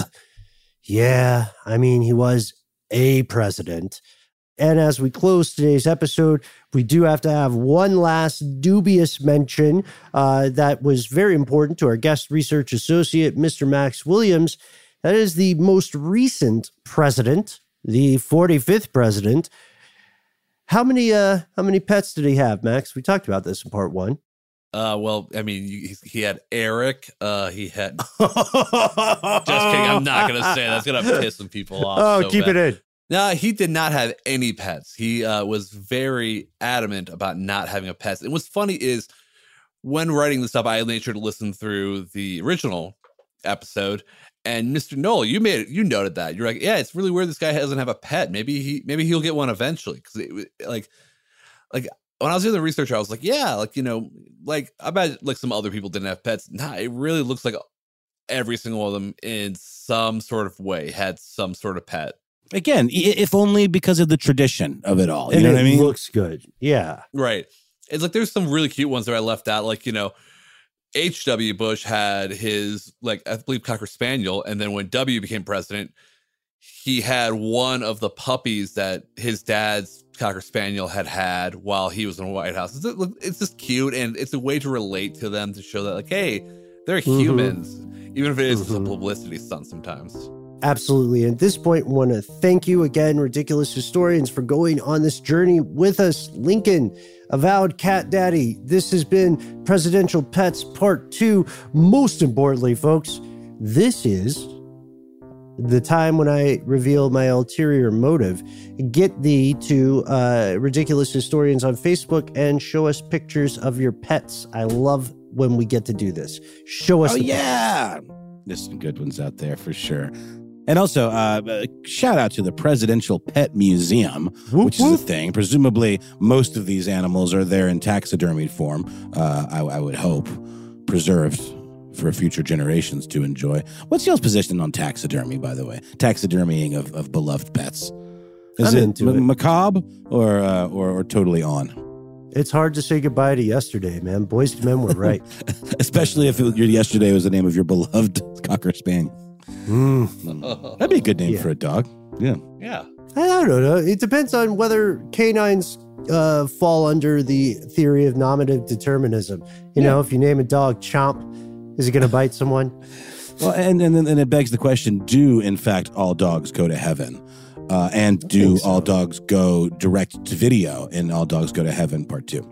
yeah, I mean, he was a president. And as we close today's episode, we do have to have one last dubious mention that was very important to our guest research associate, Mr. Max Williams. That is the most recent president, the 45th president. How many pets did he have, Max? We talked about this in part one. Well, I mean, he had Eric. He had. Just kidding. I'm not gonna say that's gonna piss some people off. Oh, so keep it in. No, he did not have any pets. He was very adamant about not having a pet. And what's funny is when writing this up, I made sure to listen through the original episode. And Mr. Knoll, you noted that. You're like, yeah, it's really weird this guy doesn't have a pet. Maybe he'll get one eventually. Because like when I was doing the research, I was like, yeah, I bet some other people didn't have pets. Nah, it really looks like every single one of them in some sort of way had some sort of pet. Again, if only because of the tradition of it all. You know what I mean? It looks good. Yeah. Right. It's like there's some really cute ones that I left out. H.W. Bush had his, I believe, Cocker Spaniel. And then when W became president, he had one of the puppies that his dad's Cocker Spaniel had while he was in the White House. It's just cute. And it's a way to relate to them, to show that, hey, they're humans, even if it is a publicity stunt sometimes. Absolutely. At this point, I want to thank you again, Ridiculous Historians, for going on this journey with us. Lincoln, avowed cat daddy. This has been Presidential Pets Part 2. Most importantly, folks, this is the time when I reveal my ulterior motive. Get thee to Ridiculous Historians on Facebook and show us pictures of your pets. I love when we get to do this. Show us. Oh, yeah. There's some good ones out there for sure. And also, shout out to the Presidential Pet Museum, which is a thing. Presumably, most of these animals are there in taxidermied form, I would hope, preserved for future generations to enjoy. What's y'all's position on taxidermy, by the way? Taxidermying of beloved pets. Is it macabre or totally on? It's hard to say goodbye to yesterday, man. Boys to Men were right. Especially if your yesterday was the name of your beloved Cocker Spaniel. That'd be a good name for a dog. Yeah. I don't know. It depends on whether canines fall under the theory of nominative determinism. You know, if you name a dog Chomp, is it going to bite someone? Well, and it begs the question, do, in fact, all dogs go to heaven? And do all dogs go direct to video in All Dogs Go to Heaven Part 2?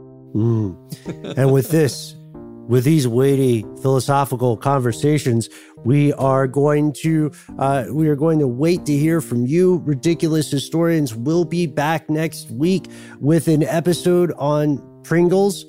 And with these weighty philosophical conversations, we are going to wait to hear from you. Ridiculous Historians will be back next week with an episode on Pringles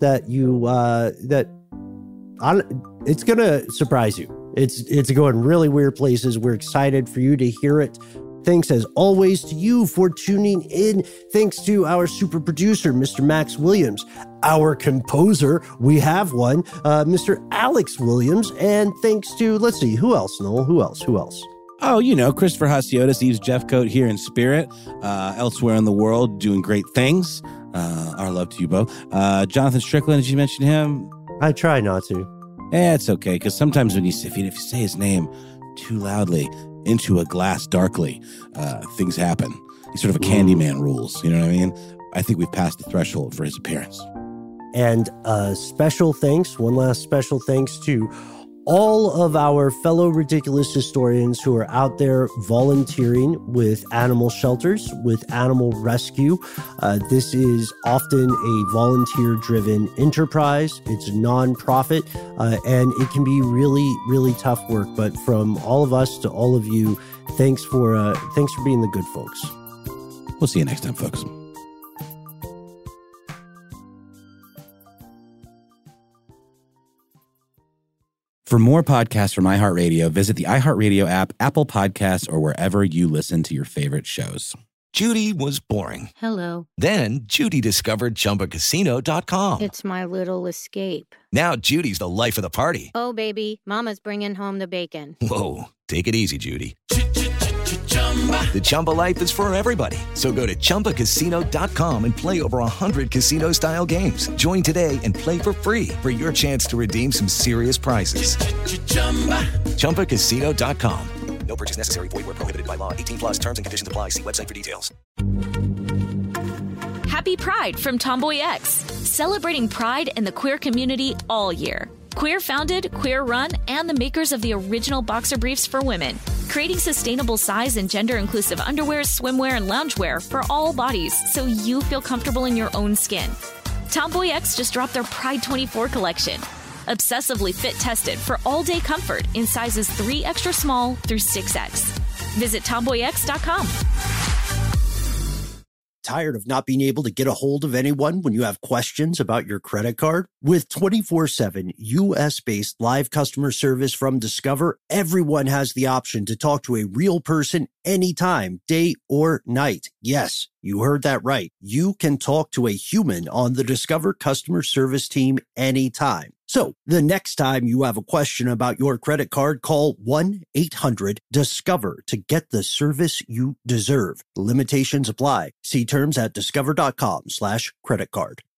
it's going to surprise you. It's going really weird places. We're excited for you to hear it. Thanks, as always, to you for tuning in. Thanks to our super producer, Mr. Max Williams. Our composer, we have one, Mr. Alex Williams. And thanks to, let's see, who else, Noel? Who else? Oh, Christopher Hasiotis, Eves Jeffcoat here in spirit, elsewhere in the world, doing great things. Our love to you both. Jonathan Strickland, did you mention him? I try not to. It's okay, because sometimes if you say his name too loudly, into a glass darkly, things happen. He's sort of a Candyman rules, you know what I mean? I think we've passed the threshold for his appearance. And one last special thanks to all of our fellow Ridiculous Historians who are out there volunteering with animal shelters, with animal rescue. This is often a volunteer-driven enterprise. It's a nonprofit, and it can be really, really tough work. But from all of us to all of you, thanks for being the good folks. We'll see you next time, folks. For more podcasts from iHeartRadio, visit the iHeartRadio app, Apple Podcasts, or wherever you listen to your favorite shows. Judy was boring. Hello. Then Judy discovered ChumbaCasino.com. It's my little escape. Now Judy's the life of the party. Oh, baby, mama's bringing home the bacon. Whoa, take it easy, Judy. The Chumba life is for everybody. So go to ChumbaCasino.com and play over 100 casino-style games. Join today and play for free for your chance to redeem some serious prizes. ChumbaCasino.com. No purchase necessary. Void where prohibited by law. 18 plus terms and conditions apply. See website for details. Happy Pride from Tomboy X, celebrating pride and the queer community all year. Queer founded, queer run, and the makers of the original boxer briefs for women, creating sustainable size and gender inclusive underwear, swimwear, and loungewear for all bodies so you feel comfortable in your own skin. Tomboy X just dropped their Pride 24 collection. Obsessively fit tested for all day comfort in sizes 3 extra small through 6X. Visit tomboyx.com. Tired of not being able to get a hold of anyone when you have questions about your credit card? With 24/7 U.S.-based live customer service from Discover, everyone has the option to talk to a real person anytime, day or night. Yes, you heard that right. You can talk to a human on the Discover customer service team anytime. So the next time you have a question about your credit card, call 1-800-DISCOVER to get the service you deserve. Limitations apply. See terms at discover.com/credit card.